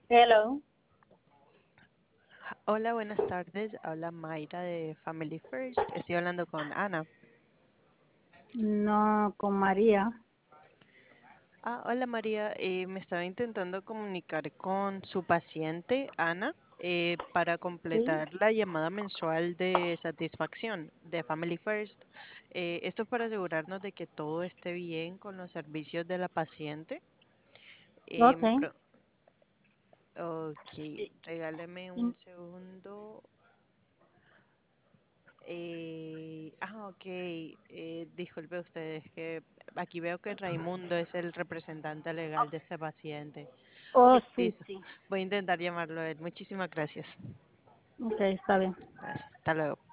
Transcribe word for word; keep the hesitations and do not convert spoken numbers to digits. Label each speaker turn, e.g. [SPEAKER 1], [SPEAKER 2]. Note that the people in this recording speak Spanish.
[SPEAKER 1] Hello.
[SPEAKER 2] Hola, buenas tardes. Habla Mayra de Family First. Estoy hablando con Ana.
[SPEAKER 1] No, con María.
[SPEAKER 2] Ah, hola María. Eh, me estaba intentando comunicar con su paciente, Ana, eh, para
[SPEAKER 1] Sí.
[SPEAKER 2] completar la llamada mensual de satisfacción de Family First. Eh, esto es para asegurarnos de que todo esté bien con los servicios de la paciente. Eh,
[SPEAKER 1] Ok.
[SPEAKER 2] me pre- ok,
[SPEAKER 1] Y-
[SPEAKER 2] regáleme un
[SPEAKER 1] y-
[SPEAKER 2] segundo. Eh, ah, ok. Eh, disculpe usted, es que aquí veo que Raimundo es el representante legal de este paciente.
[SPEAKER 1] Oh,
[SPEAKER 2] Ok,
[SPEAKER 1] sí,
[SPEAKER 2] listo.
[SPEAKER 1] sí.
[SPEAKER 2] Voy a intentar llamarlo a él. Muchísimas gracias.
[SPEAKER 1] Ok, está bien.
[SPEAKER 2] Gracias. Hasta luego.